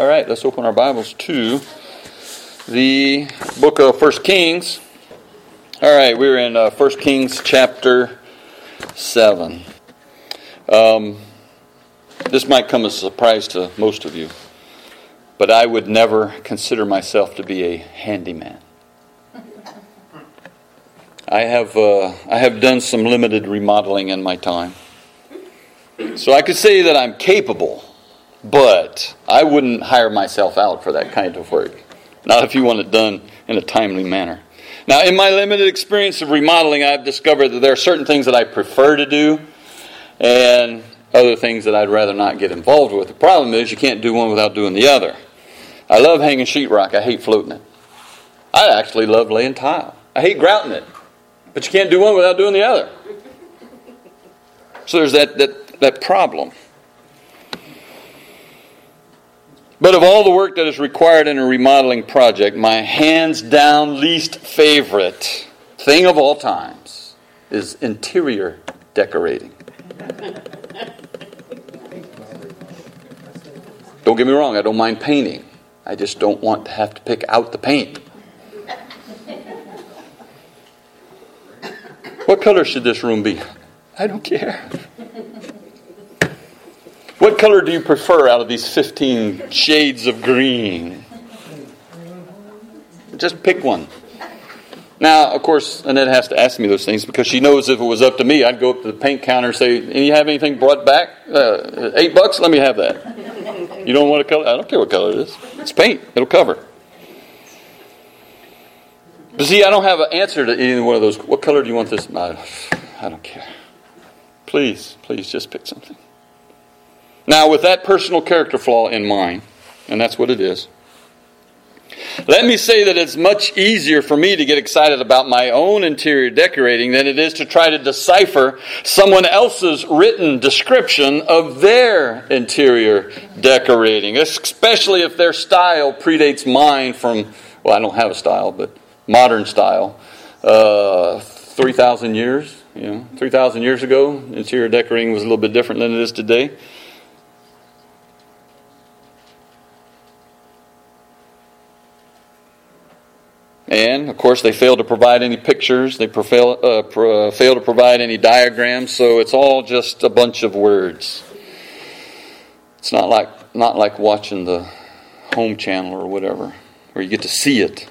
All right, let's open our Bibles to the book of 1 Kings. All right, we're in 1 Kings chapter 7. This might come as a surprise to most of you, but I would never consider myself to be a handyman. I have done some limited remodeling in my time. So I could say that I'm capable, but I wouldn't hire myself out for that kind of work. Not if you want it done in a timely manner. Now, in my limited experience of remodeling, I've discovered that there are certain things that I prefer to do and other things that I'd rather not get involved with. The problem is you can't do one without doing the other. I love hanging sheetrock. I hate floating it. I actually love laying tile. I hate grouting it. But you can't do one without doing the other. So there's that problem. But of all the work that is required in a remodeling project, my hands down least favorite thing of all times is interior decorating. Don't get me wrong, I don't mind painting. I just don't want to have to pick out the paint. What color should this room be? I don't care. What color do you prefer out of these 15 shades of green? Just pick one. Now, of course, Annette has to ask me those things because she knows if it was up to me, I'd go up to the paint counter and say, "You have anything brought back? $8? Let me have that." You don't want a color? I don't care what color it is. It's paint. It'll cover. But see, I don't have an answer to either one of those. What color do you want this? I don't care. Please just pick something. Now, with that personal character flaw in mind, and that's what it is, let me say that it's much easier for me to get excited about my own interior decorating than it is to try to decipher someone else's written description of their interior decorating, especially if their style predates mine from, well, I don't have a style, but modern style, 3,000 years. 3,000 years ago, interior decorating was a little bit different than it is today. And, of course, they fail to provide any pictures. They fail to provide any diagrams. So it's all just a bunch of words. It's not like watching the Home Channel or whatever, where you get to see it.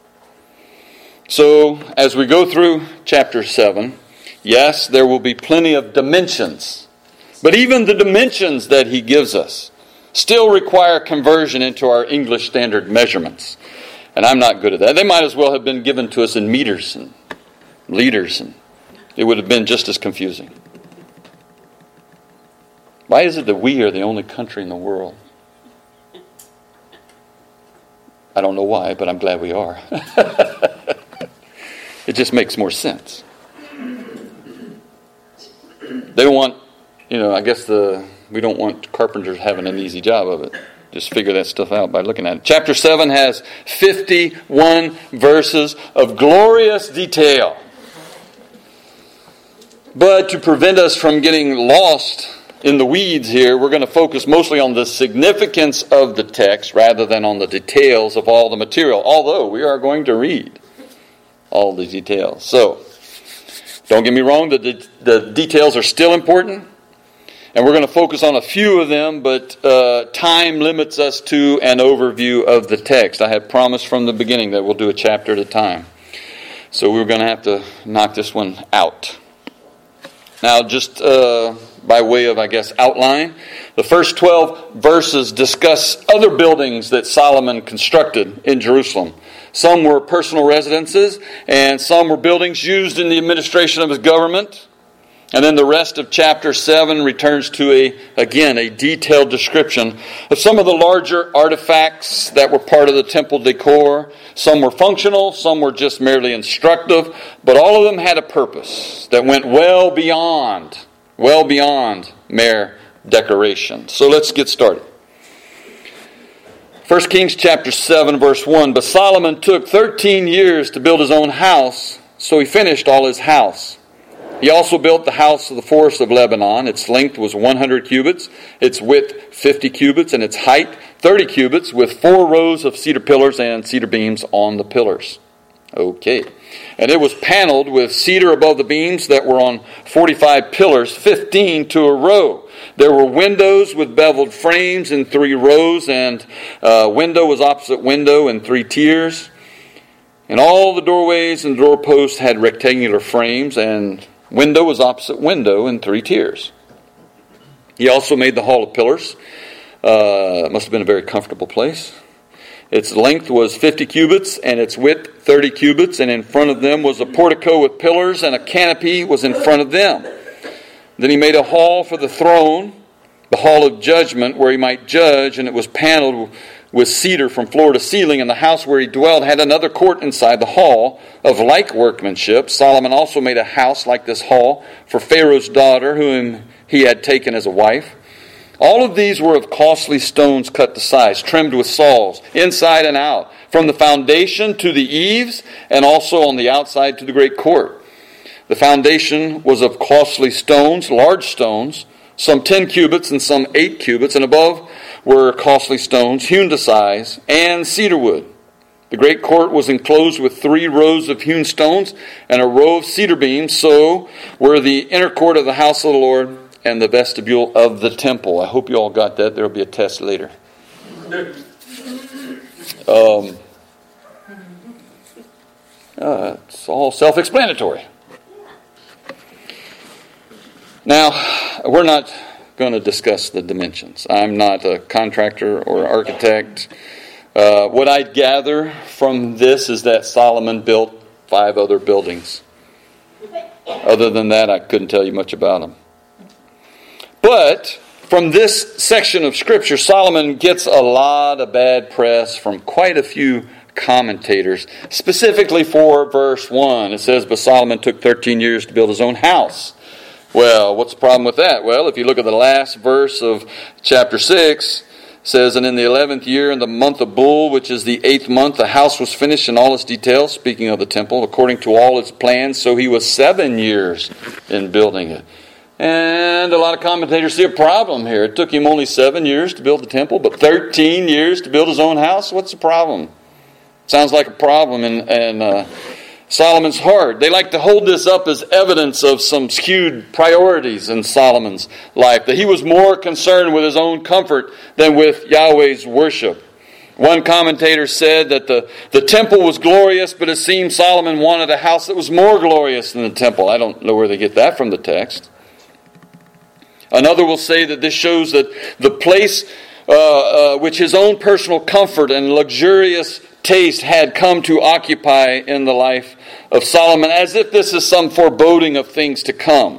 So, as we go through chapter 7, yes, there will be plenty of dimensions. But even the dimensions that he gives us still require conversion into our English standard measurements. And I'm not good at that. They might as well have been given to us in meters and liters, and it would have been just as confusing. Why is it that we are the only country in the world? I don't know why, but I'm glad we are. It just makes more sense. They don't want, I guess we don't want carpenters having an easy job of it. Just figure that stuff out by looking at it. Chapter 7 has 51 verses of glorious detail. But to prevent us from getting lost in the weeds here, we're going to focus mostly on the significance of the text rather than on the details of all the material, although we are going to read all the details. So, don't get me wrong, the details are still important. And we're going to focus on a few of them, but time limits us to an overview of the text. I had promised from the beginning that we'll do a chapter at a time. So we're going to have to knock this one out. Now, just by way of, outline, the first 12 verses discuss other buildings that Solomon constructed in Jerusalem. Some were personal residences, and some were buildings used in the administration of his government. And then the rest of chapter 7 returns to a detailed description of some of the larger artifacts that were part of the temple decor. Some were functional, some were just merely instructive, but all of them had a purpose that went well beyond mere decoration. So let's get started. 1 Kings chapter 7 verse 1, But Solomon took 13 years to build his own house, so he finished all his house. He also built the house of the forest of Lebanon. Its length was 100 cubits, its width 50 cubits, and its height 30 cubits, with 4 rows of cedar pillars and cedar beams on the pillars. Okay. And it was paneled with cedar above the beams that were on 45 pillars, 15 to a row. There were windows with beveled frames in 3 rows, and window was opposite window in 3 tiers. And all the doorways and doorposts had rectangular frames, and window was opposite window in 3 tiers. He also made the hall of pillars. It must have been a very comfortable place. Its length was 50 cubits, and its width 30 cubits, and in front of them was a portico with pillars, and a canopy was in front of them. Then he made a hall for the throne, the hall of judgment, where he might judge, and it was paneled with cedar from floor to ceiling, and the house where he dwelled had another court inside the hall of like workmanship. Solomon also made a house like this hall for Pharaoh's daughter, whom he had taken as a wife. All of these were of costly stones cut to size, trimmed with saws, inside and out, from the foundation to the eaves, and also on the outside to the great court. The foundation was of costly stones, large stones, some 10 cubits and some 8 cubits, and above were costly stones, hewn to size, and cedar wood. The great court was enclosed with 3 rows of hewn stones and a row of cedar beams. So were the inner court of the house of the Lord and the vestibule of the temple. I hope you all got that. There will be a test later. It's all self-explanatory. Now, we're not going to discuss the dimensions. I'm not a contractor or architect. What I gather from this is that Solomon built 5 other buildings. Other than that, I couldn't tell you much about them. But from this section of Scripture, Solomon gets a lot of bad press from quite a few commentators, specifically for verse 1. It says, "But Solomon took 13 years to build his own house." Well, what's the problem with that? Well, if you look at the last verse of chapter 6, it says, "And in the 11th year, in the month of Bul, which is the 8th month, the house was finished in all its details," speaking of the temple, "according to all its plans. So he was 7 years in building it." And a lot of commentators see a problem here. It took him only 7 years to build the temple, but 13 years to build his own house? What's the problem? Sounds like a problem in Solomon's heart. They like to hold this up as evidence of some skewed priorities in Solomon's life, that he was more concerned with his own comfort than with Yahweh's worship. One commentator said that the temple was glorious, but it seemed Solomon wanted a house that was more glorious than the temple. I don't know where they get that from the text. Another will say that this shows that the place which his own personal comfort and luxurious taste had come to occupy in the life of Solomon, as if this is some foreboding of things to come.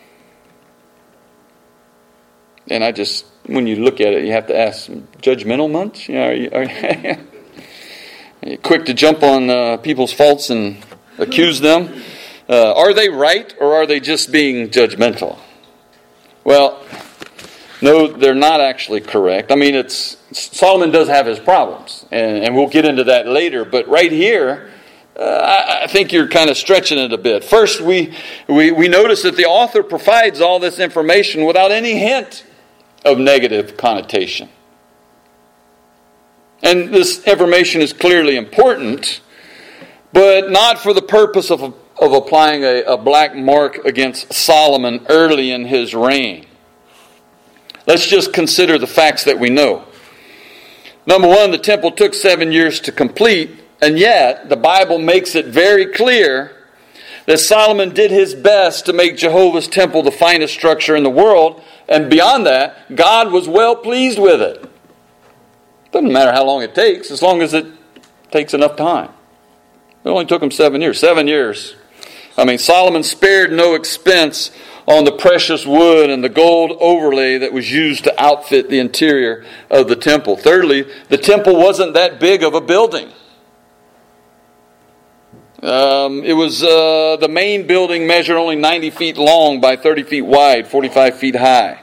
And when you look at it, you have to ask, judgmental much? Are you quick to jump on people's faults and accuse them? Are they right, or are they just being judgmental? Well, no, they're not actually correct. I mean, Solomon does have his problems, and we'll get into that later. But right here, I think you're kind of stretching it a bit. First, we notice that the author provides all this information without any hint of negative connotation. And this information is clearly important, but not for the purpose of applying a black mark against Solomon early in his reign. Let's just consider the facts that we know. Number one, the temple took 7 years to complete, and yet the Bible makes it very clear that Solomon did his best to make Jehovah's temple the finest structure in the world, and beyond that, God was well pleased with it. Doesn't matter how long it takes, as long as it takes enough time. It only took him 7 years. 7 years. I mean, Solomon spared no expense on the precious wood and the gold overlay that was used to outfit the interior of the temple. Thirdly, the temple wasn't that big of a building. It was the main building measured only 90 feet long by 30 feet wide, 45 feet high.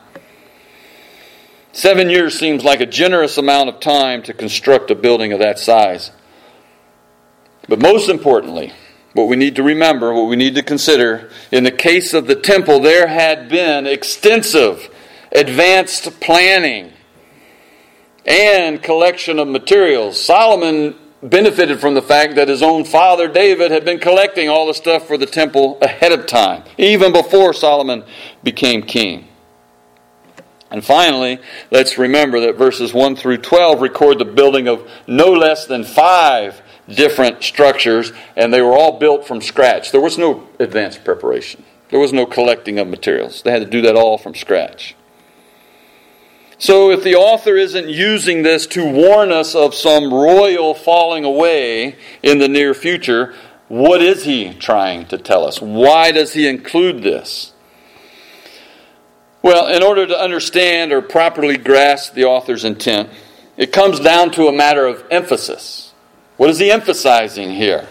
7 years seems like a generous amount of time to construct a building of that size. But most importantly, what we need to remember, what we need to consider, in the case of the temple, there had been extensive, advanced planning and collection of materials. Solomon benefited from the fact that his own father David had been collecting all the stuff for the temple ahead of time, even before Solomon became king. And finally, let's remember that verses 1 through 12 record the building of no less than 5 different structures, and they were all built from scratch. There was no advanced preparation. There was no collecting of materials. They had to do that all from scratch. So if the author isn't using this to warn us of some royal falling away in the near future, what is he trying to tell us? Why does he include this? Well, in order to understand or properly grasp the author's intent, it comes down to a matter of emphasis. What is he emphasizing here?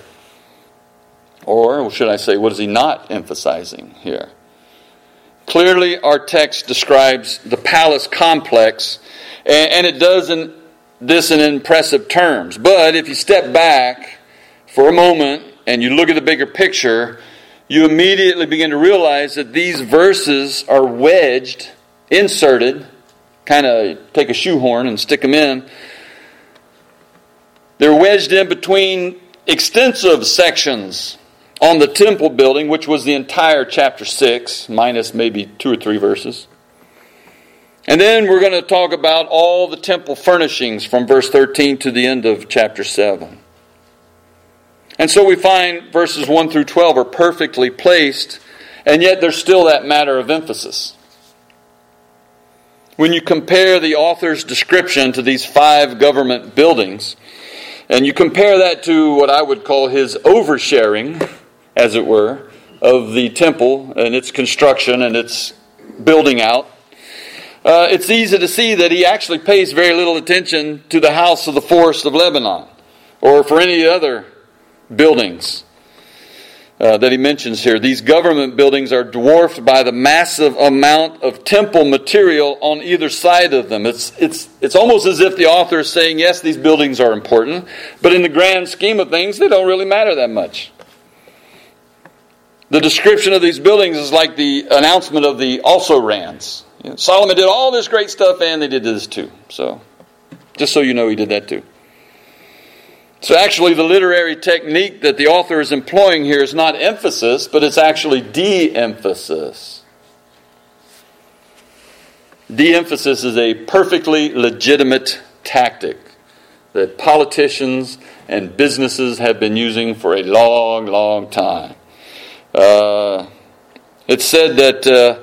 Or should I say, what is he not emphasizing here? Clearly, our text describes the palace complex, and it does this in impressive terms. But if you step back for a moment and you look at the bigger picture, you immediately begin to realize that these verses are wedged, inserted, kind of take a shoehorn and stick them in. They're wedged in between extensive sections on the temple building, which was the entire chapter 6, minus maybe 2 or 3 verses. And then we're going to talk about all the temple furnishings from verse 13 to the end of chapter 7. And so we find verses 1 through 12 are perfectly placed, and yet there's still that matter of emphasis. When you compare the author's description to these 5 government buildings, and you compare that to what I would call his oversharing, as it were, of the temple and its construction and its building out, it's easy to see that he actually pays very little attention to the house of the forest of Lebanon, or for any other buildings that he mentions here. These government buildings are dwarfed by the massive amount of temple material on either side of them. It's almost as if the author is saying, yes, these buildings are important, but in the grand scheme of things, they don't really matter that much. The description of these buildings is like the announcement of the also-rans. Solomon did all this great stuff, and they did this too. So, just so you know, he did that too. So actually, the literary technique that the author is employing here is not emphasis, but it's actually de-emphasis. De-emphasis is a perfectly legitimate tactic that politicians and businesses have been using for a long, long time. It's said that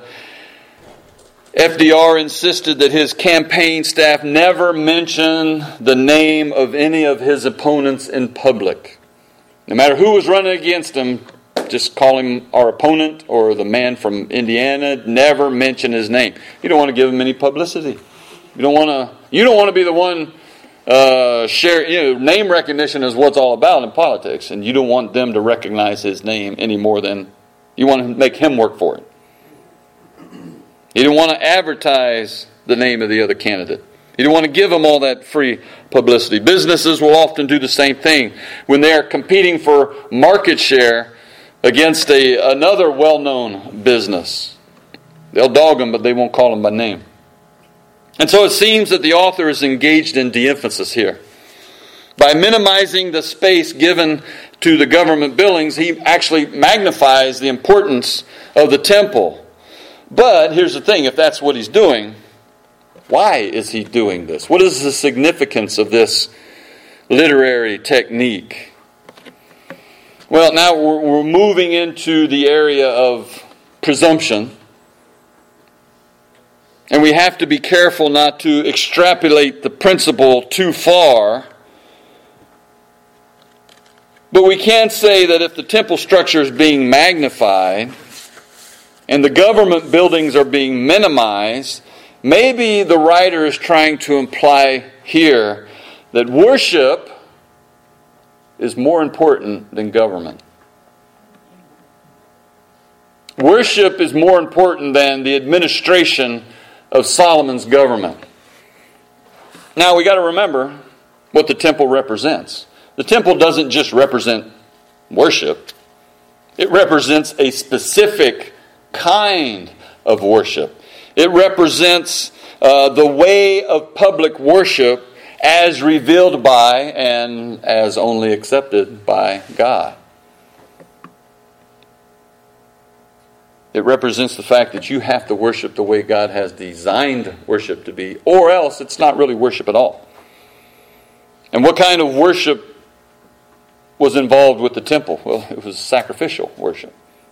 FDR insisted that his campaign staff never mention the name of any of his opponents in public. No matter who was running against him, just call him our opponent or the man from Indiana. Never mention his name. You don't want to give him any publicity. You don't want to be the one share. Name recognition is what's all about in politics, and you don't want them to recognize his name any more than you want to make him work for it. You don't want to advertise the name of the other candidate. You don't want to give them all that free publicity. Businesses will often do the same thing when they are competing for market share against another well-known business. They'll dog them, but they won't call them by name. And so it seems that the author is engaged in de-emphasis here. By minimizing the space given to the government buildings, he actually magnifies the importance of the temple. But here's the thing, if that's what he's doing, why is he doing this? What is the significance of this literary technique? Well, now we're moving into the area of presumption. And we have to be careful not to extrapolate the principle too far. But we can say that if the temple structure is being magnified and the government buildings are being minimized, maybe the writer is trying to imply here that worship is more important than government. Worship is more important than the administration of Solomon's government. Now we got to remember what the temple represents. The temple doesn't just represent worship. It represents a specific kind of worship. It represents the way of public worship as revealed by and as only accepted by God. It represents the fact that you have to worship the way God has designed worship to be, or else it's not really worship at all. And what kind of worship was involved with the temple? Well, it was sacrificial worship.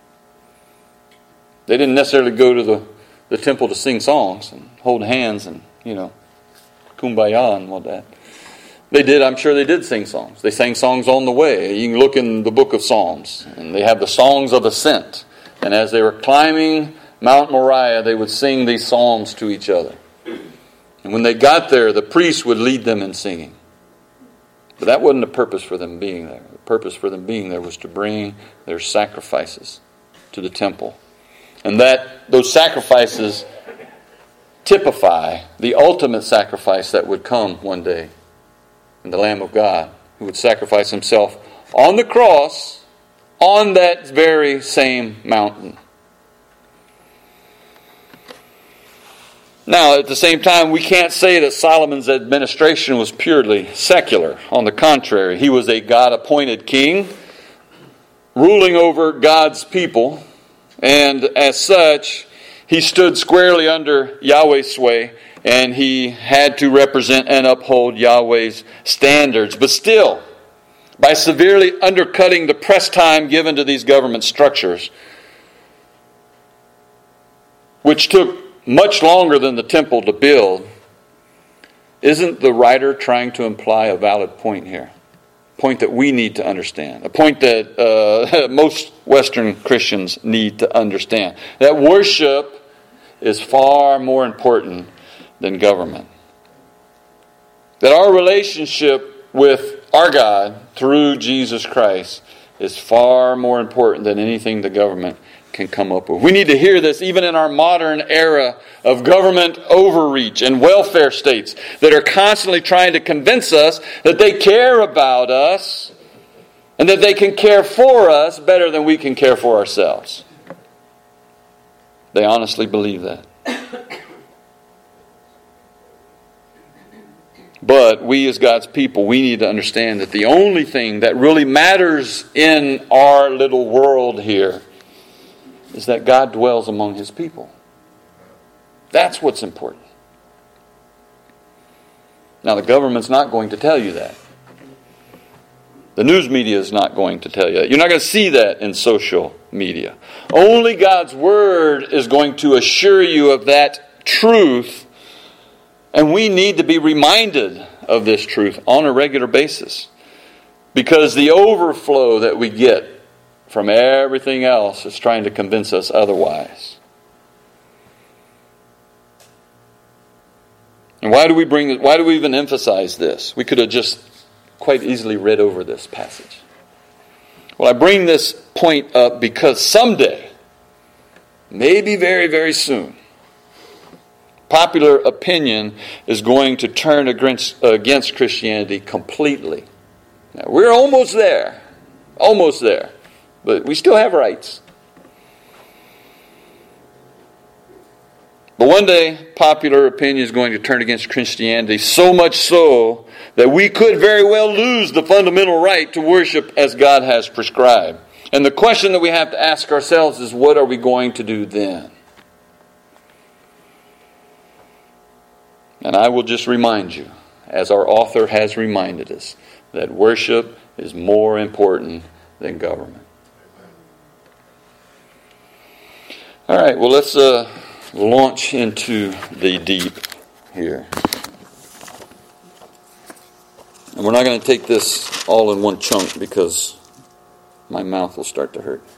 They didn't necessarily go to the temple to sing songs and hold hands and, kumbaya and all that. I'm sure they did sing songs. They sang songs on the way. You can look in the book of Psalms, and they have the songs of ascent. And as they were climbing Mount Moriah, they would sing these psalms to each other. And when they got there, the priest would lead them in singing. But that wasn't the purpose for them being there. The purpose for them being there was to bring their sacrifices to the temple. And that those sacrifices typify the ultimate sacrifice that would come one day. And the Lamb of God, who would sacrifice himself on the cross on that very same mountain. Now, at the same time, we can't say that Solomon's administration was purely secular. On the contrary, he was a God-appointed king, ruling over God's people, and as such, he stood squarely under Yahweh's sway, and he had to represent and uphold Yahweh's standards. But still, by severely undercutting the press time given to these government structures, which took much longer than the temple to build, isn't the writer trying to imply a valid point here? A point that we need to understand. A point that most Western Christians need to understand. That worship is far more important than government. That our relationship with our God through Jesus Christ is far more important than anything the government can come up with. We need to hear this even in our modern era of government overreach and welfare states that are constantly trying to convince us that they care about us and that they can care for us better than we can care for ourselves. They honestly believe that. But we as God's people, we need to understand that the only thing that really matters in our little world here is that God dwells among His people. That's what's important. Now, the government's not going to tell you that. The news media is not going to tell you that. You're not going to see that in social media. Only God's Word is going to assure you of that truth. And we need to be reminded of this truth on a regular basis. Because the overflow that we get from everything else is trying to convince us otherwise. And why do we even emphasize this? We could have just quite easily read over this passage. Well, I bring this point up because someday, maybe very, very soon, popular opinion is going to turn against Christianity completely. Now, we're almost there. Almost there. But we still have rights. But one day, popular opinion is going to turn against Christianity, so much so that we could very well lose the fundamental right to worship as God has prescribed. And the question that we have to ask ourselves is, what are we going to do then? And I will just remind you, as our author has reminded us, that worship is more important than government. All right, well, let's launch into the deep here. And we're not going to take this all in one chunk because my mouth will start to hurt.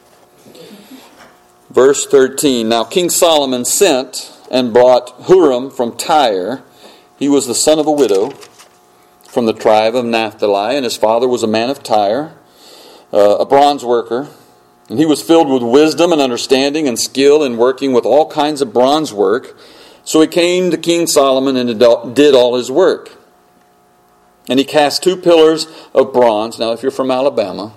Verse 13, Now King Solomon sent and brought Huram from Tyre. He was the son of a widow from the tribe of Naphtali, and his father was a man of Tyre, a bronze worker. And he was filled with wisdom and understanding and skill in working with all kinds of bronze work. So he came to King Solomon and did all his work. And he cast 2 pillars of bronze. Now, if you're from Alabama,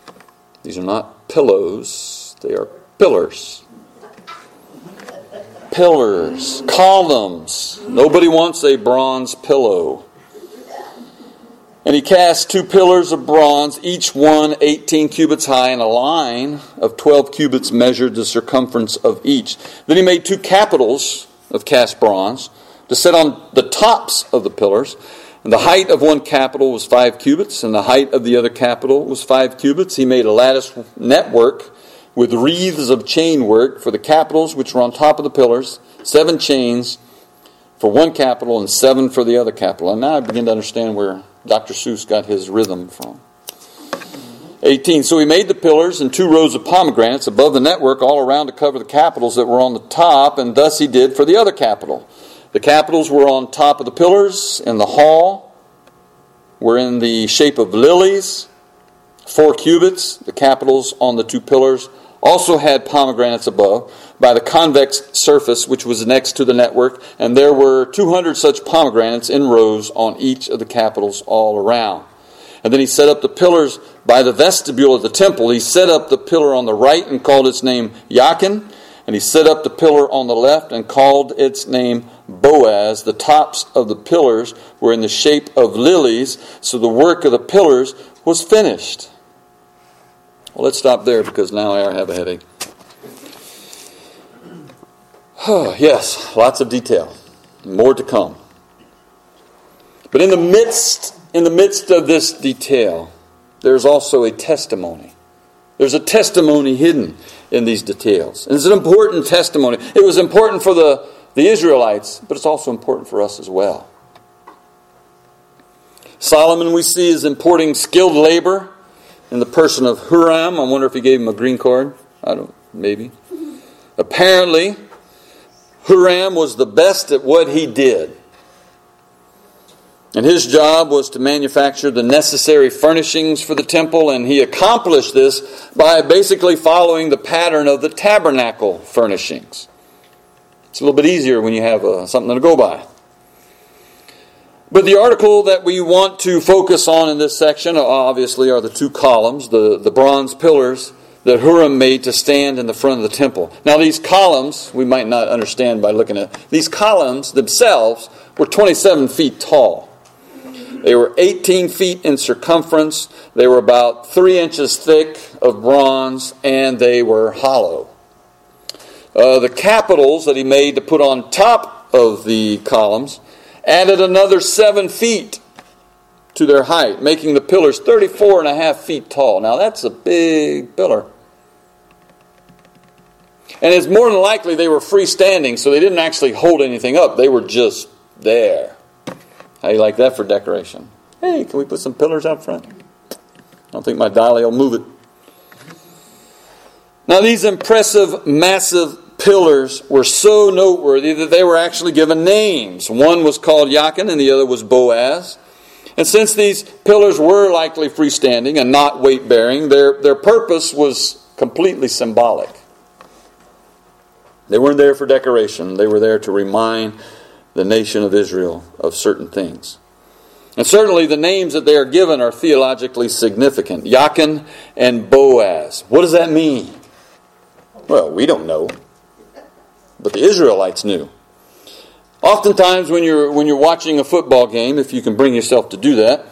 these are not pillows, they are pillars. pillars, columns. Nobody wants a bronze pillow. And he cast 2 pillars of bronze, each one 18 cubits high, and a line of 12 cubits measured the circumference of each. Then he made 2 capitals of cast bronze to set on the tops of the pillars. And the height of one capital was 5 cubits, and the height of the other capital was 5 cubits. He made a lattice network with wreaths of chain work for the capitals which were on top of the pillars, 7 chains for one capital and 7 for the other capital. And now I begin to understand where Dr. Seuss got his rhythm from. 18. So he made the pillars and 2 rows of pomegranates above the network all around to cover the capitals that were on the top, and thus he did for the other capital. The capitals were on top of the pillars, and the hall were in the shape of lilies, 4 cubits. The capitals on the 2 pillars also had pomegranates above by the convex surface which was next to the network, and there were 200 such pomegranates in rows on each of the capitals all around. And then he set up the pillars by the vestibule of the temple. He set up the pillar on the right and called its name Yakin, and he set up the pillar on the left and called its name Boaz. The tops of the pillars were in the shape of lilies, so the work of the pillars was finished. Well, let's stop there because now I have a headache. Yes, lots of detail. More to come. But in the midst of this detail, there's also a testimony. There's a testimony hidden in these details. And it's an important testimony. It was important for the Israelites, but it's also important for us as well. Solomon, we see, is importing skilled labor in the person of Huram. I wonder if he gave him a green card. Maybe. Apparently, Huram was the best at what he did. And his job was to manufacture the necessary furnishings for the temple, and he accomplished this by basically following the pattern of the tabernacle furnishings. It's a little bit easier when you have something to go by. But the article that we want to focus on in this section, obviously, are the 2 columns, the bronze pillars that Huram made to stand in the front of the temple. Now, these columns, we might not understand by looking at these columns themselves, were 27 feet tall. They were 18 feet in circumference. They were about 3 inches thick of bronze, and they were hollow. The capitals that he made to put on top of the columns added another 7 feet to their height, making the pillars 34.5 feet tall. Now that's a big pillar. And it's more than likely they were freestanding, so they didn't actually hold anything up. They were just there. How do you like that for decoration? Hey, can we put some pillars out front? I don't think my dolly will move it. Now these impressive, massive pillars were so noteworthy that they were actually given names. One was called Yakin and the other was Boaz. And since these pillars were likely freestanding and not weight-bearing, their purpose was completely symbolic. They weren't there for decoration. They were there to remind the nation of Israel of certain things. And certainly the names that they are given are theologically significant. Yakin and Boaz. What does that mean? Well, we don't know. But the Israelites knew. Oftentimes when you're watching a football game, if you can bring yourself to do that,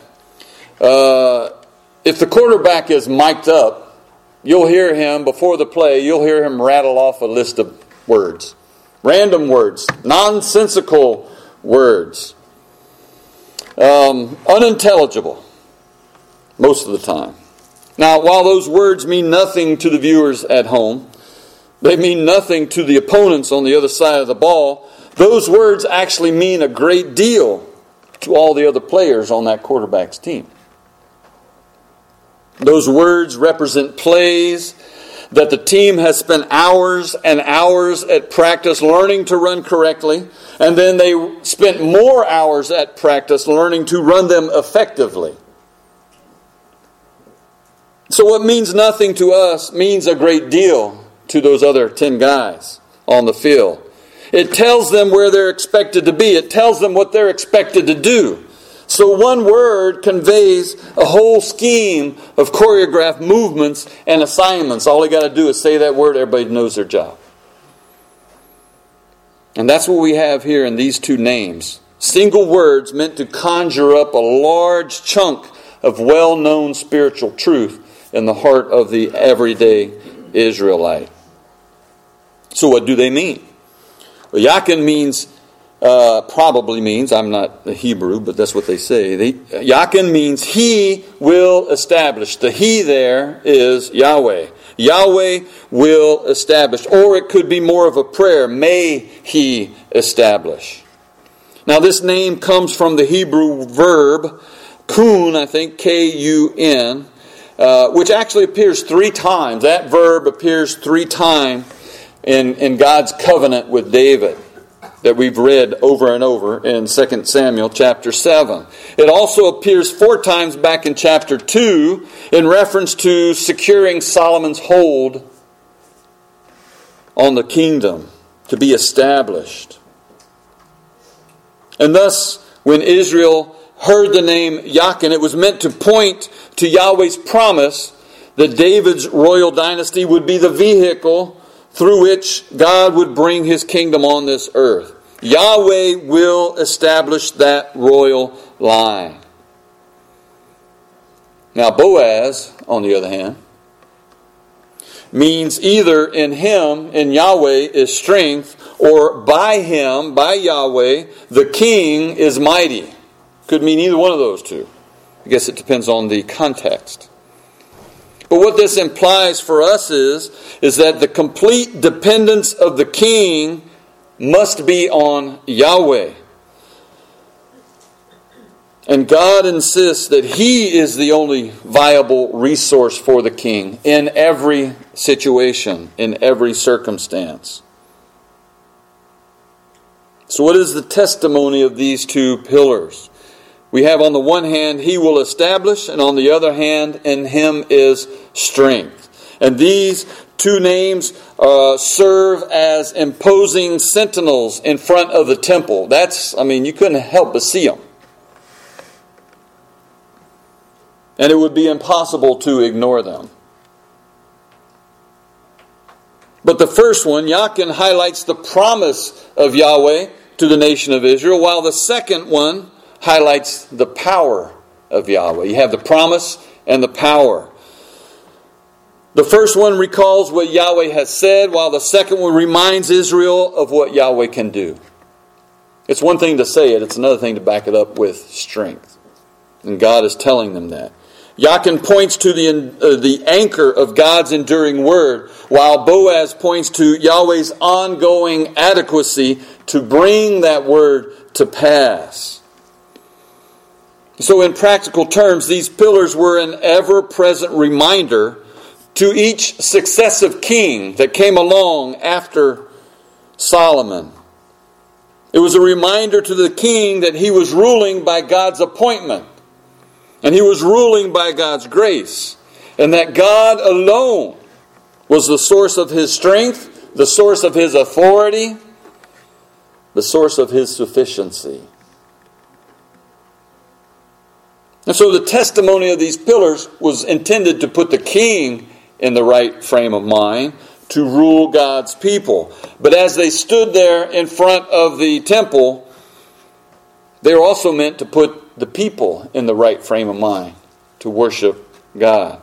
if the quarterback is mic'd up, you'll hear him, before the play, you'll hear him rattle off a list of words. Random words. Nonsensical words. Unintelligible. Most of the time. Now, while those words mean nothing to the viewers at home, they mean nothing to the opponents on the other side of the ball, those words actually mean a great deal to all the other players on that quarterback's team. Those words represent plays that the team has spent hours and hours at practice learning to run correctly, and then they spent more hours at practice learning to run them effectively. So what means nothing to us means a great deal to those other 10 guys on the field. It tells them where they're expected to be. It tells them what they're expected to do. So one word conveys a whole scheme of choreographed movements and assignments. All you got to do is say that word, everybody knows their job. And that's what we have here in these two names. Single words meant to conjure up a large chunk of well-known spiritual truth in the heart of the everyday Israelite. So what do they mean? Well, Yakin means, probably means, I'm not a Hebrew, but that's what they say. Yakin means He will establish. The He there is Yahweh. Yahweh will establish. Or it could be more of a prayer. May He establish. Now this name comes from the Hebrew verb kun, I think, K-U-N, which actually appears 3 times. That verb appears 3 times in God's covenant with David that we've read over and over in 2 Samuel chapter 7. It also appears 4 times back in chapter 2 in reference to securing Solomon's hold on the kingdom to be established. And thus, when Israel heard the name Yakin, it was meant to point to Yahweh's promise that David's royal dynasty would be the vehicle through which God would bring His kingdom on this earth. Yahweh will establish that royal line. Now Boaz, on the other hand, means either in Him, in Yahweh, is strength, or by Him, by Yahweh, the king is mighty. Could mean either one of those two. I guess it depends on the context. But what this implies for us is that the complete dependence of the king must be on Yahweh. And God insists that He is the only viable resource for the king in every situation, in every circumstance. So what is the testimony of these 2 pillars? We have on the one hand, He will establish, and on the other hand, in Him is strength. And these 2 names serve as imposing sentinels in front of the temple. You couldn't help but see them. And it would be impossible to ignore them. But the first one, Yakin, highlights the promise of Yahweh to the nation of Israel, while the second one highlights the power of Yahweh. You have the promise and the power. The first one recalls what Yahweh has said, while the second one reminds Israel of what Yahweh can do. It's one thing to say it, it's another thing to back it up with strength. And God is telling them that. Yakin points to the anchor of God's enduring word, while Boaz points to Yahweh's ongoing adequacy to bring that word to pass. So in practical terms, these pillars were an ever-present reminder to each successive king that came along after Solomon. It was a reminder to the king that he was ruling by God's appointment, and he was ruling by God's grace, and that God alone was the source of his strength, the source of his authority, the source of his sufficiency. And so the testimony of these pillars was intended to put the king in the right frame of mind to rule God's people. But as they stood there in front of the temple, they were also meant to put the people in the right frame of mind to worship God.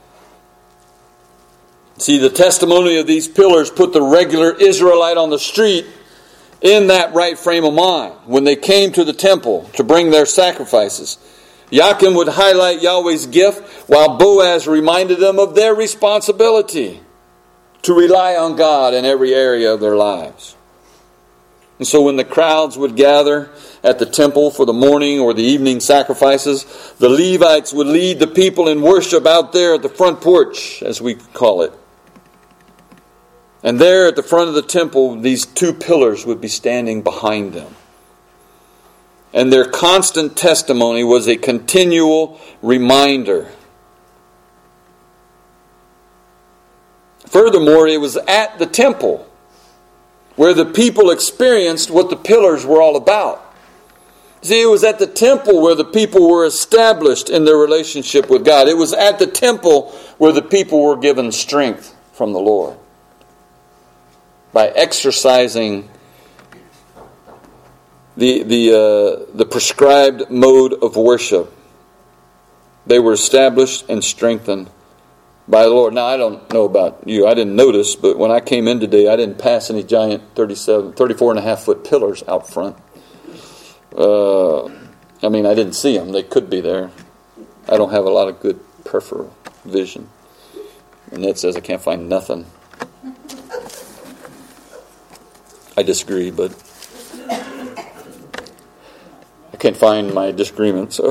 See, the testimony of these pillars put the regular Israelite on the street in that right frame of mind when they came to the temple to bring their sacrifices. Yakin would highlight Yahweh's gift, while Boaz reminded them of their responsibility to rely on God in every area of their lives. And so when the crowds would gather at the temple for the morning or the evening sacrifices, the Levites would lead the people in worship out there at the front porch, as we call it. And there at the front of the temple, these 2 pillars would be standing behind them. And their constant testimony was a continual reminder. Furthermore, it was at the temple where the people experienced what the pillars were all about. See, it was at the temple where the people were established in their relationship with God. It was at the temple where the people were given strength from the Lord by exercising the prescribed mode of worship. They were established and strengthened by the Lord. Now, I don't know about you. I didn't notice, but when I came in today, I didn't pass any giant 34.5-foot pillars out front. I didn't see them. They could be there. I don't have a lot of good peripheral vision. And Ned says I can't find nothing. I disagree, but I can't find my disagreement, so...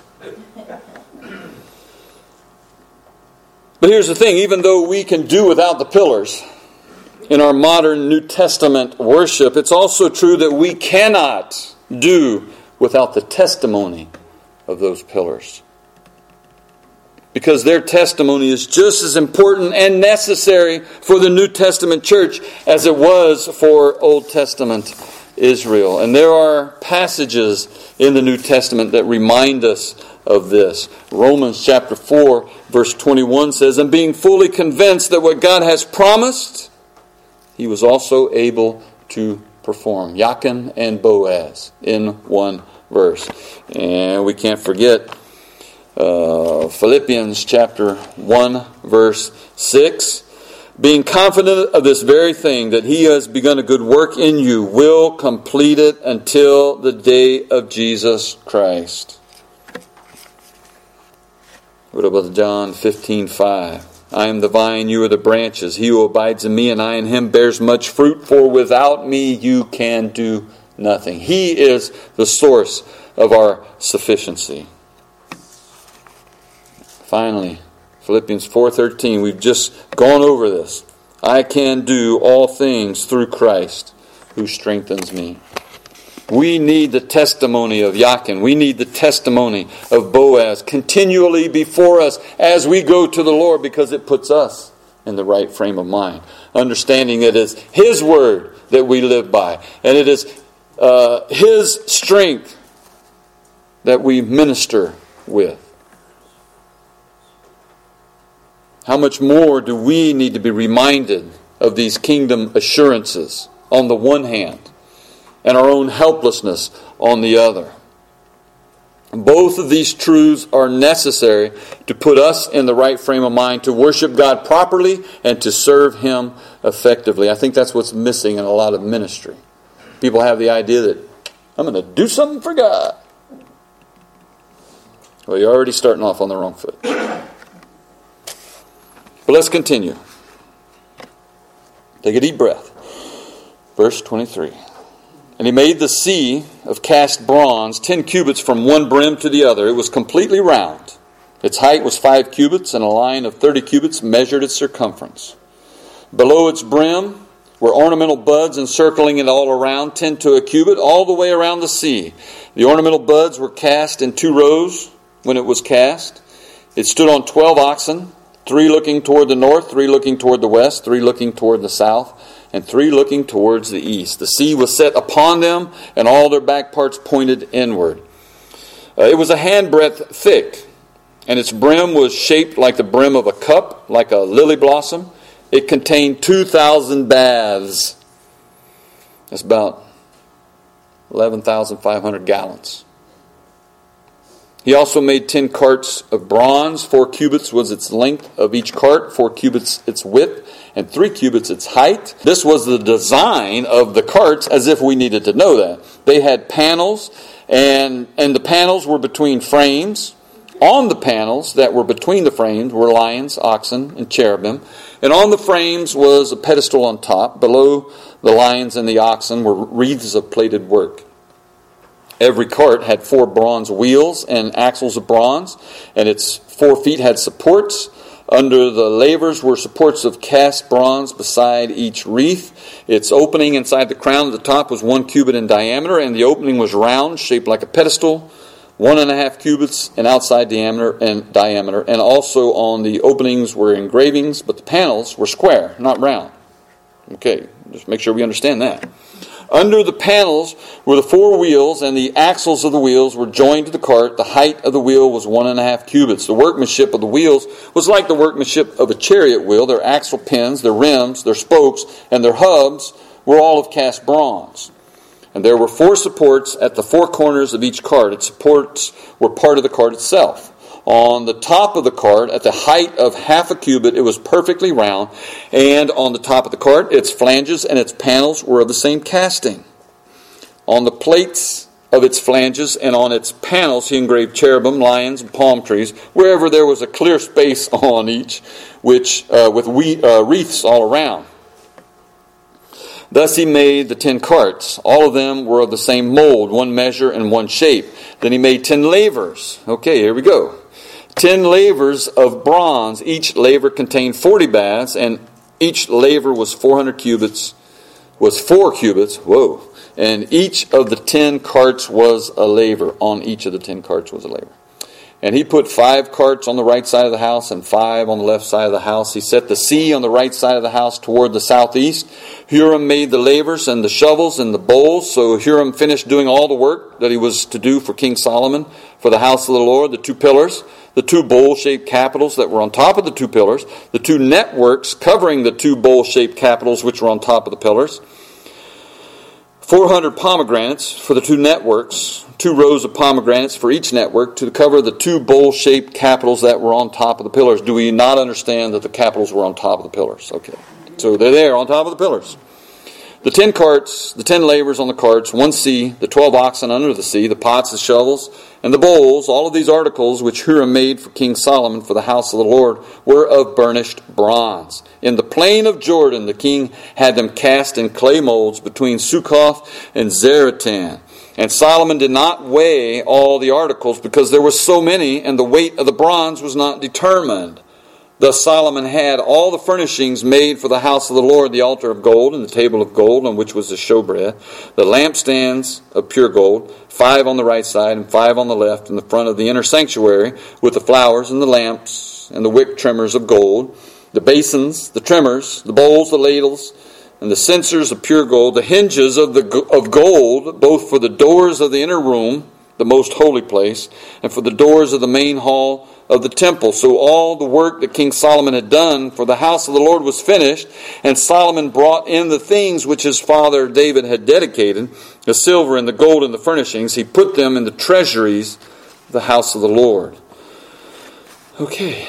But here's the thing, even though we can do without the pillars in our modern New Testament worship, it's also true that we cannot do without the testimony of those pillars. Because their testimony is just as important and necessary for the New Testament church as it was for Old Testament Israel. And there are passages in the New Testament that remind us of this. Romans chapter 4 verse 21 says, "And being fully convinced that what God has promised, He was also able to perform." Jachin and Boaz in one verse. And we can't forget Philippians chapter 1 verse 6. "Being confident of this very thing, that He has begun a good work in you, will complete it until the day of Jesus Christ." What about John 15:5? "I am the vine, you are the branches. He who abides in me and I in him bears much fruit, for without me you can do nothing." He is the source of our sufficiency. Finally, Philippians 4:13. We've just gone over this. "I can do all things through Christ who strengthens me." We need the testimony of Jachin. We need the testimony of Boaz continually before us as we go to the Lord, because it puts us in the right frame of mind. Understanding it is His word that we live by. And it is His strength that we minister with. How much more do we need to be reminded of these kingdom assurances on the one hand, and our own helplessness on the other? Both of these truths are necessary to put us in the right frame of mind to worship God properly and to serve Him effectively. I think that's what's missing in a lot of ministry. People have the idea that I'm going to do something for God. Well, you're already starting off on the wrong foot. But let's continue. Take a deep breath. Verse 23. "And He made the sea of cast bronze, 10 cubits from one brim to the other. It was completely round. Its height was 5 cubits, and a line of 30 cubits measured its circumference. Below its brim were ornamental buds encircling it all around, 10 to a cubit, all the way around the sea. The ornamental buds were cast in 2 rows when it was cast. It stood on 12 oxen, 3 looking toward the north, 3 looking toward the west, 3 looking toward the south, and 3 looking towards the east. The sea was set upon them, and all their back parts pointed inward. It was a handbreadth thick, and its brim was shaped like the brim of a cup, like a lily blossom. It contained 2,000 baths. That's about 11,500 gallons. He also made 10 carts of bronze. 4 cubits was its length of each cart, 4 cubits its width, and 3 cubits its height. This was the design of the carts, as if we needed to know that. They had panels, and the panels were between frames. On the panels that were between the frames were lions, oxen, and cherubim. And on the frames was a pedestal on top. Below the lions and the oxen were wreaths of plated work. Every cart had 4 bronze wheels and axles of bronze, and its 4 feet had supports. Under the lavers were supports of cast bronze beside each wreath. Its opening inside the crown at the top was 1 cubit in diameter, and the opening was round, shaped like a pedestal, 1.5 cubits in outside diameter, and also on the openings were engravings, but the panels were square, not round. Okay, just make sure we understand that. Under the panels were the 4 wheels, and the axles of the wheels were joined to the cart. The height of the wheel was 1.5 cubits. The workmanship of the wheels was like the workmanship of a chariot wheel. Their axle pins, their rims, their spokes, and their hubs were all of cast bronze. And there were 4 supports at the 4 corners of each cart. Its supports were part of the cart itself. On the top of the cart, at the height of half a cubit, it was perfectly round. And on the top of the cart, its flanges and its panels were of the same casting. On the plates of its flanges and on its panels, he engraved cherubim, lions, and palm trees, wherever there was a clear space on each, which with wreaths all around. Thus he made the 10 carts. All of them were of the same mold, one measure and one shape. Then he made 10 lavers. Okay, here we go. 10 lavers of bronze. Each laver contained 40 baths, and each laver was 400 cubits, was 4 cubits. Whoa. And each of the 10 carts was a laver. On each of the 10 carts was a laver. And he put 5 carts on the right side of the house and 5 on the left side of the house. He set the sea on the right side of the house toward the southeast. Huram made the lavers and the shovels and the bowls. So Huram finished doing all the work that he was to do for King Solomon for the house of the Lord, the 2 pillars, the 2 bowl-shaped capitals that were on top of the 2 pillars, the 2 networks covering the 2 bowl-shaped capitals which were on top of the pillars, 400 pomegranates for the 2 networks, 2 rows of pomegranates for each network to cover the 2 bowl-shaped capitals that were on top of the pillars. Do we not understand that the capitals were on top of the pillars? Okay. So they're there on top of the pillars. The 10 carts, the 10 lavers on the carts, 1 sea, the 12 oxen under the sea, the pots, the shovels, and the bowls, all of these articles which Huram made for King Solomon for the house of the Lord were of burnished bronze. In the plain of Jordan, the king had them cast in clay molds between Succoth and Zaratan. And Solomon did not weigh all the articles because there were so many, and the weight of the bronze was not determined. Thus Solomon had all the furnishings made for the house of the Lord, the altar of gold and the table of gold on which was the showbread, the lampstands of pure gold, 5 on the right side and 5 on the left in the front of the inner sanctuary, with the flowers and the lamps and the wick trimmers of gold, the basins, the trimmers, the bowls, the ladles, and the censers of pure gold, the hinges of gold, both for the doors of the inner room, the most holy place, and for the doors of the main hall of the temple. So all the work that King Solomon had done for the house of the Lord was finished, and Solomon brought in the things which his father David had dedicated, the silver and the gold and the furnishings. He put them in the treasuries of the house of the Lord. Okay.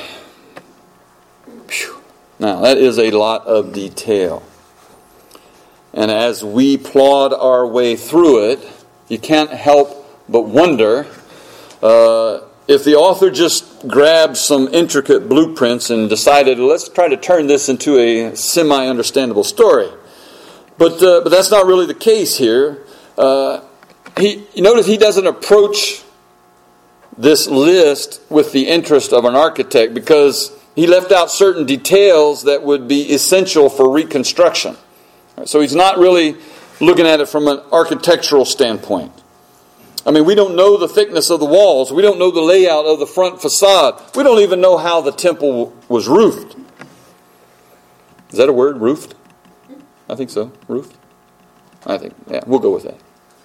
Now, that is a lot of detail. And as we plod our way through it, you can't help but wonder if the author just grabbed some intricate blueprints and decided, let's try to turn this into a semi-understandable story. But that's not really the case here. You notice he doesn't approach this list with the interest of an architect because he left out certain details that would be essential for reconstruction. So he's not really looking at it from an architectural standpoint. I mean, we don't know the thickness of the walls. We don't know the layout of the front facade. We don't even know how the temple was roofed. Is that a word, roofed? I think so. Roofed? I think, yeah, we'll go with that.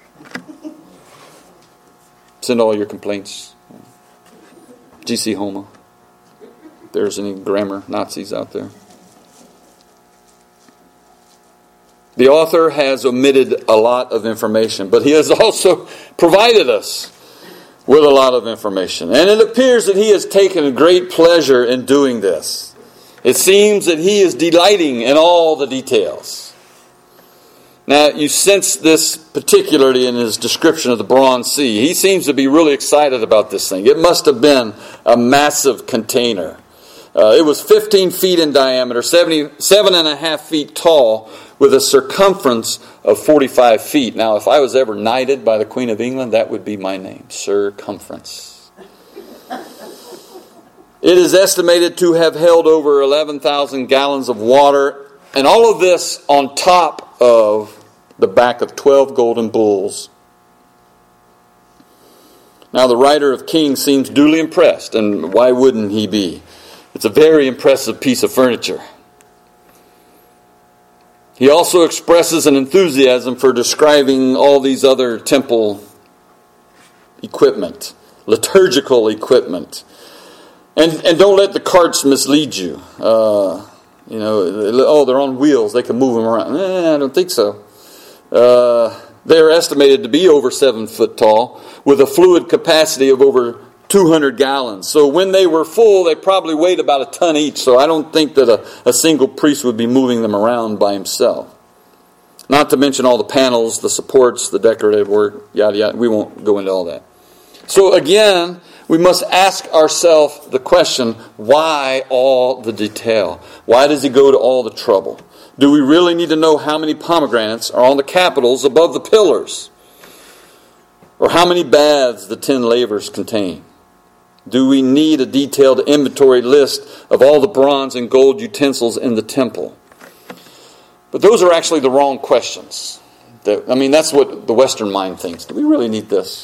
Send all your complaints. GC Homa. If there's any grammar Nazis out there. The author has omitted a lot of information, but he has also provided us with a lot of information. And it appears that he has taken great pleasure in doing this. It seems that he is delighting in all the details. Now, you sense this particularly in his description of the Bronze Sea. He seems to be really excited about this thing. It must have been a massive container. It was 15 feet in diameter, 7.5 feet tall, with a circumference of 45 feet. Now, if I was ever knighted by the Queen of England, that would be my name, Circumference. It is estimated to have held over 11,000 gallons of water, and all of this on top of the back of 12 golden bulls. Now, the writer of Kings seems duly impressed, and why wouldn't he be? It's a very impressive piece of furniture. He also expresses an enthusiasm for describing all these other temple equipment, liturgical equipment. And don't let the carts mislead you. They're on wheels, they can move them around. I don't think so. They are estimated to be over 7 foot tall, with a fluid capacity of over 200 gallons. So when they were full, they probably weighed about a ton each. So I don't think that a single priest would be moving them around by himself. Not to mention all the panels, the supports, the decorative work, yada yada. We won't go into all that. So again, we must ask ourselves the question, why all the detail? Why does he go to all the trouble? Do we really need to know how many pomegranates are on the capitals above the pillars? Or how many baths the 10 lavers contain? Do we need a detailed inventory list of all the bronze and gold utensils in the temple? But those are actually the wrong questions. That's what the Western mind thinks. Do we really need this?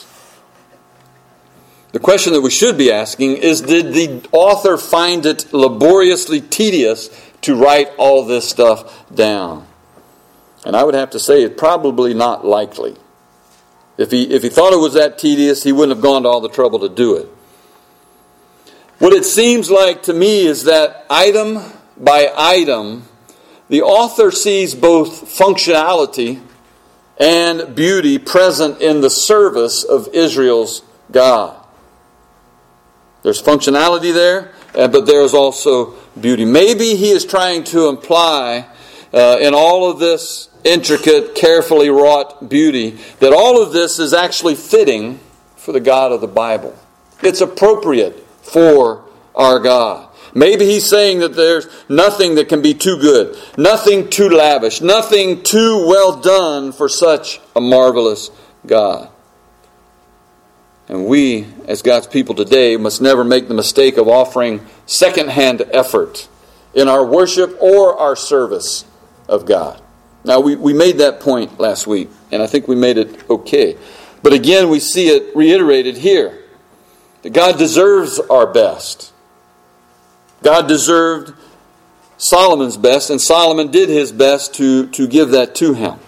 The question that we should be asking is, did the author find it laboriously tedious to write all this stuff down? And I would have to say it's probably not likely. If he thought it was that tedious, he wouldn't have gone to all the trouble to do it. What it seems like to me is that item by item, the author sees both functionality and beauty present in the service of Israel's God. There's functionality there, but there's also beauty. Maybe he is trying to imply in all of this intricate, carefully wrought beauty that all of this is actually fitting for the God of the Bible. It's appropriate for our God. Maybe he's saying that there's nothing that can be too good, nothing too lavish, nothing too well done for such a marvelous God. And we, as God's people today, must never make the mistake of offering second-hand effort in our worship or our service of God. Now, we made that point last week, and I think we made it okay. But again, we see it reiterated here, that God deserves our best. God deserved Solomon's best, and Solomon did his best to give that to him.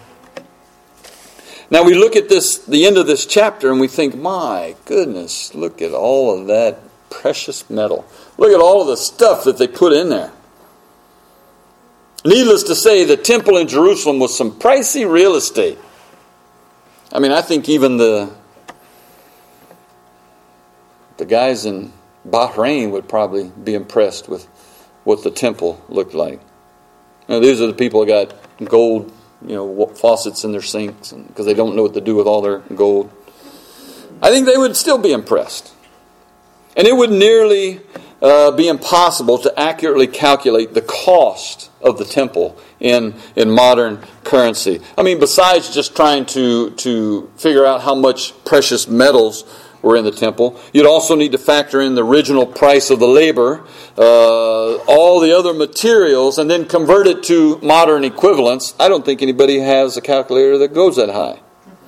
Now we look at the end of this chapter, and we think, my goodness, look at all of that precious metal. Look at all of the stuff that they put in there. Needless to say, the temple in Jerusalem was some pricey real estate. I think even the guys in Bahrain would probably be impressed with what the temple looked like. Now, these are the people that got gold, faucets in their sinks because they don't know what to do with all their gold. I think they would still be impressed. And it would nearly be impossible to accurately calculate the cost of the temple in modern currency. Besides just trying to figure out how much precious metals were in the temple, you'd also need to factor in the original price of the labor, all the other materials, and then convert it to modern equivalents. I don't think anybody has a calculator that goes that high.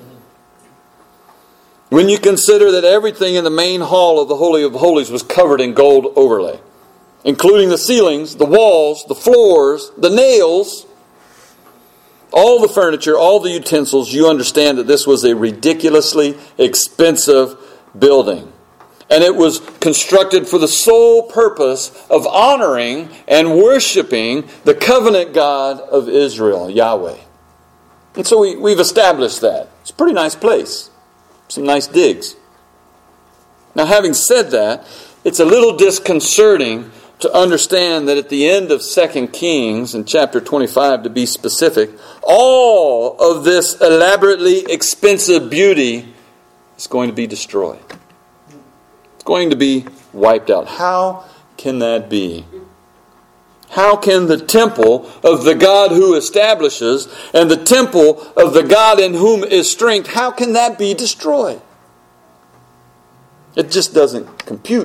When you consider that everything in the main hall of the Holy of Holies was covered in gold overlay, including the ceilings, the walls, the floors, the nails, all the furniture, all the utensils, you understand that this was a ridiculously expensive building. And it was constructed for the sole purpose of honoring and worshiping the covenant God of Israel, Yahweh. And so we've established that. It's a pretty nice place. Some nice digs. Now, having said that, it's a little disconcerting to understand that at the end of 2 Kings, in chapter 25 to be specific, all of this elaborately expensive beauty is going to be destroyed. It's going to be wiped out. How can that be? How can the temple of the God who establishes and the temple of the God in whom is strength, how can that be destroyed? It just doesn't compute.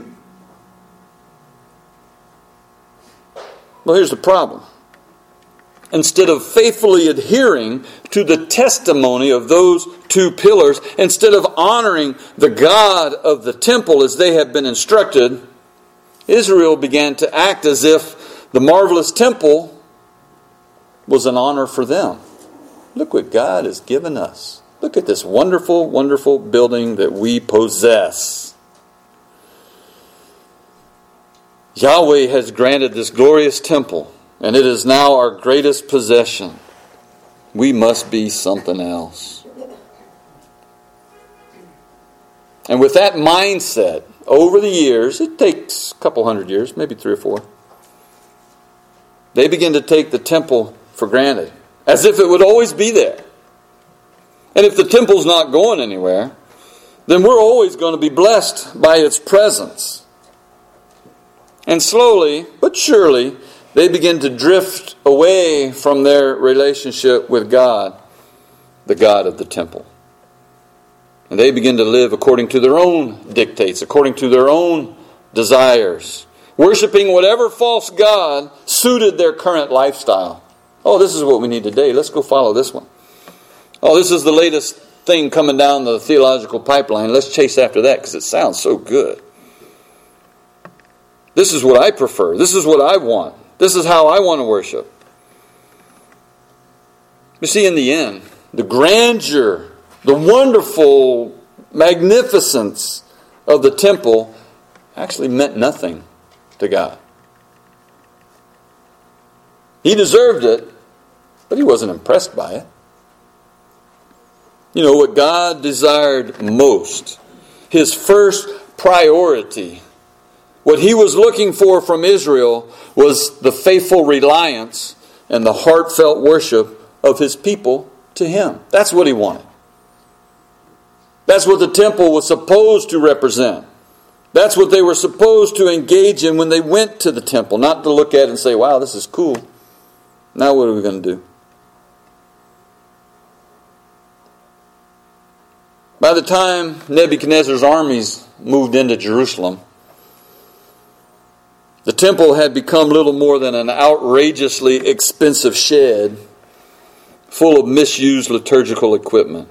Well, here's the problem. Instead of faithfully adhering to the testimony of those two pillars, instead of honoring the God of the temple as they had been instructed, Israel began to act as if the marvelous temple was an honor for them. Look what God has given us. Look at this wonderful, wonderful building that we possess. Yahweh has granted this glorious temple, and it is now our greatest possession. We must be something else. And with that mindset, over the years, it takes a couple hundred years, maybe 3 or 4, they begin to take the temple for granted, as if it would always be there. And if the temple's not going anywhere, then we're always going to be blessed by its presence. And slowly, but surely, they begin to drift away from their relationship with God, the God of the temple. And they begin to live according to their own dictates, according to their own desires, worshiping whatever false god suited their current lifestyle. Oh, this is what we need today. Let's go follow this one. Oh, this is the latest thing coming down the theological pipeline. Let's chase after that because it sounds so good. This is what I prefer. This is what I want. This is how I want to worship. You see, in the end, the grandeur, the wonderful magnificence of the temple actually meant nothing to God. He deserved it, but he wasn't impressed by it. You know, what God desired most, his first priority, what he was looking for from Israel was the faithful reliance and the heartfelt worship of his people to him. That's what he wanted. That's what the temple was supposed to represent. That's what they were supposed to engage in when they went to the temple. Not to look at it and say, wow, this is cool. Now what are we going to do? By the time Nebuchadnezzar's armies moved into Jerusalem, the temple had become little more than an outrageously expensive shed full of misused liturgical equipment.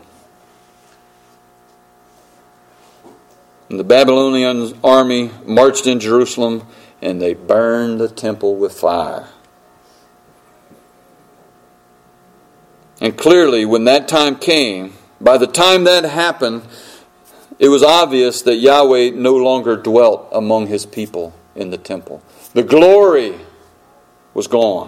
And the Babylonian army marched in Jerusalem and they burned the temple with fire. And clearly, when that time came, by the time that happened, it was obvious that Yahweh no longer dwelt among his people in the temple. The glory was gone.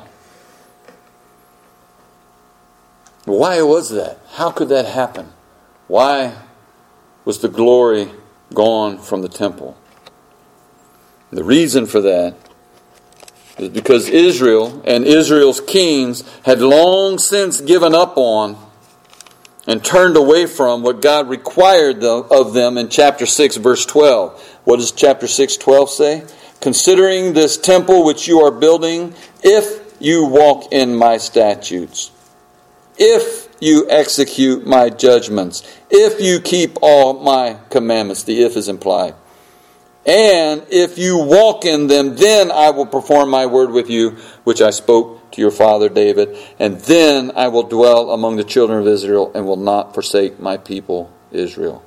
Why was that? How could that happen? Why was the glory gone from the temple? The reason for that is because Israel and Israel's kings had long since given up on and turned away from what God required of them in chapter 6, verse 12. What does chapter 6, 12 say? Considering this temple which you are building, if you walk in my statutes, if you execute my judgments, if you keep all my commandments, the if is implied, and if you walk in them, then I will perform my word with you, which I spoke to your father David, and then I will dwell among the children of Israel and will not forsake my people Israel.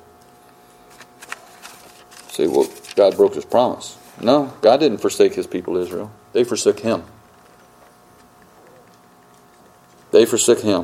Say, well, God broke his promise. No, God didn't forsake his people Israel. They forsook him. They forsook him.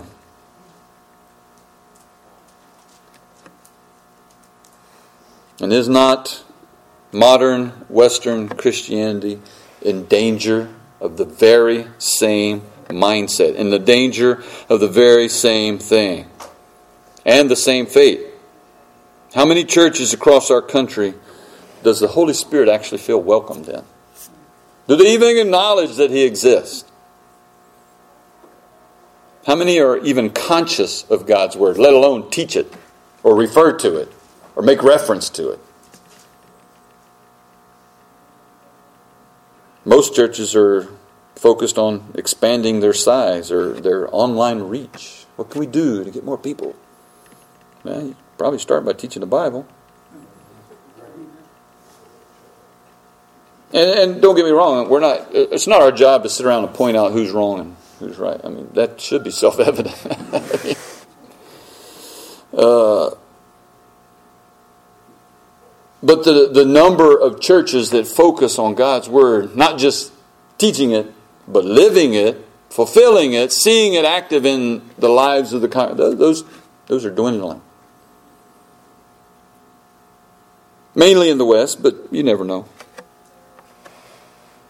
And is not modern Western Christianity in danger of the very same mindset, in the danger of the very same thing, and the same fate? How many churches across our country does the Holy Spirit actually feel welcomed in? Do they even acknowledge that he exists? How many are even conscious of God's word, let alone teach it, or refer to it, or make reference to it? Most churches are focused on expanding their size or their online reach. What can we do to get more people? Well, you probably start by teaching the Bible. And don't get me wrong, it's not our job to sit around and point out who's wrong and who's right. I mean, that should be self-evident. But the number of churches that focus on God's word, not just teaching it, but living it, fulfilling it, seeing it active in the lives of those are dwindling. Mainly in the West, but you never know.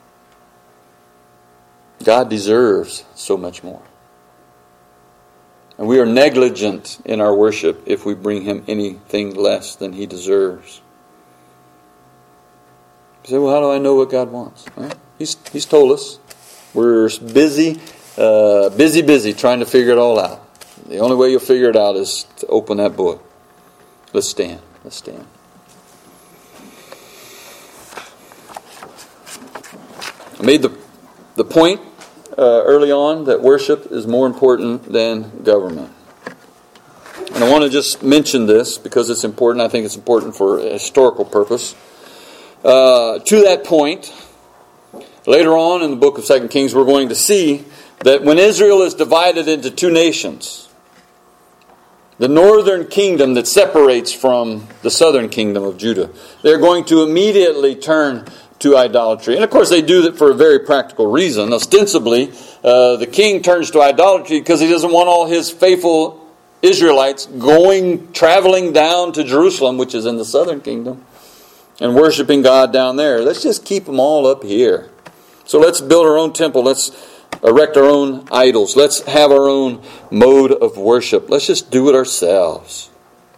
God deserves so much more. And we are negligent in our worship if we bring Him anything less than He deserves. You say, well, how do I know what God wants? Well, He's told us. We're busy trying to figure it all out. The only way you'll figure it out is to open that book. Let's stand. I made the point early on that worship is more important than government. And I want to just mention this because it's important. I think it's important for a historical purpose. To that point, later on in the book of 2 Kings, we're going to see that when Israel is divided into two nations, the northern kingdom that separates from the southern kingdom of Judah, they're going to immediately turn to idolatry. And of course they do that for a very practical reason. Ostensibly, the king turns to idolatry because he doesn't want all his faithful Israelites traveling down to Jerusalem, which is in the southern kingdom, and worshiping God down there. Let's just keep them all up here. So let's build our own temple. Let's erect our own idols. Let's have our own mode of worship. Let's just do it ourselves.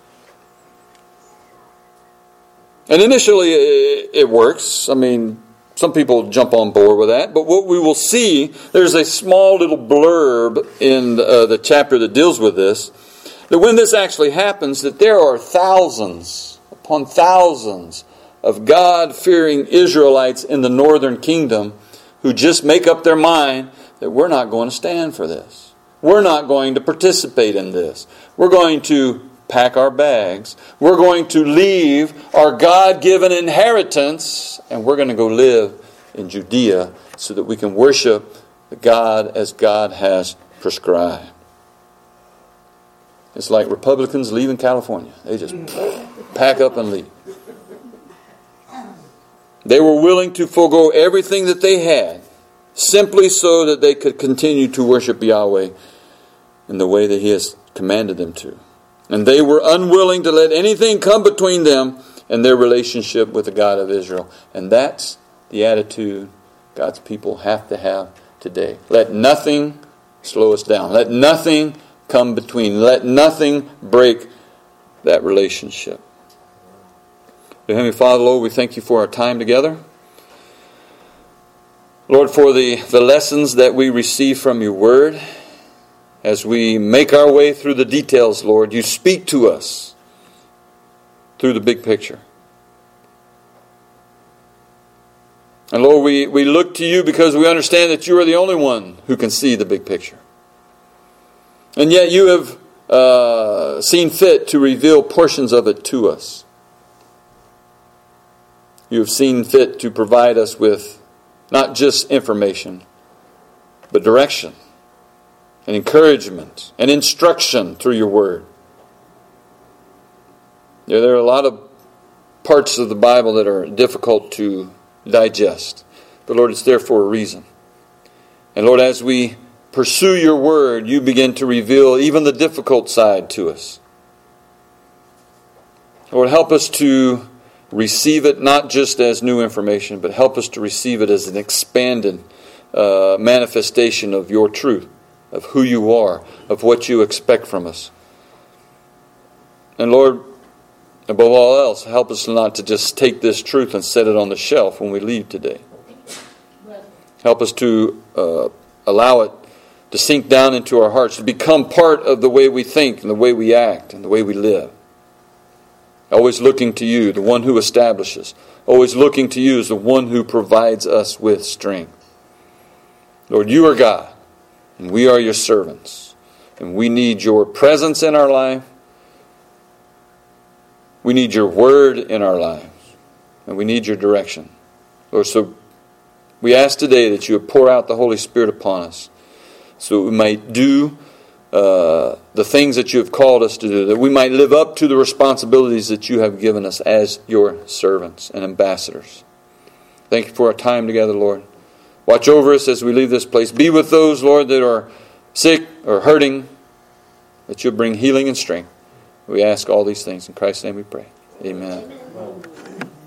And initially it works. I mean, some people jump on board with that. But what we will see, there's a small little blurb in the chapter that deals with this, that when this actually happens, that there are thousands upon thousands of God-fearing Israelites in the northern kingdom who just make up their mind that we're not going to stand for this. We're not going to participate in this. We're going to pack our bags. We're going to leave our God-given inheritance, and we're going to go live in Judea so that we can worship the God as God has prescribed. It's like Republicans leaving California. They just pack up and leave. They were willing to forego everything that they had simply so that they could continue to worship Yahweh in the way that He has commanded them to. And they were unwilling to let anything come between them and their relationship with the God of Israel. And that's the attitude God's people have to have today. Let nothing slow us down. Let nothing come between. Let nothing break that relationship. Dear Heavenly Father, Lord, we thank You for our time together. Lord, for the lessons that we receive from Your Word. As we make our way through the details, Lord, You speak to us through the big picture. And Lord, we look to You because we understand that You are the only one who can see the big picture. And yet You have seen fit to reveal portions of it to us. You have seen fit to provide us with not just information, but direction and encouragement and instruction through Your Word. There are a lot of parts of the Bible that are difficult to digest. But Lord, it's there for a reason. And Lord, as we pursue Your Word, You begin to reveal even the difficult side to us. Lord, help us to receive it not just as new information, but help us to receive it as an expanded manifestation of Your truth, of who You are, of what You expect from us. And Lord, above all else, help us not to just take this truth and set it on the shelf when we leave today. Help us to allow it to sink down into our hearts, to become part of the way we think and the way we act and the way we live. Always looking to You, the one who establishes. Always looking to You as the one who provides us with strength. Lord, You are God, and we are Your servants. And we need Your presence in our life. We need Your Word in our lives. And we need Your direction. Lord, so we ask today that You would pour out the Holy Spirit upon us so that we might do the things that You have called us to do, that we might live up to the responsibilities that You have given us as Your servants and ambassadors. Thank You for our time together, Lord. Watch over us as we leave this place. Be with those, Lord, that are sick or hurting, that You'll bring healing and strength. We ask all these things in Christ's name we pray. Amen.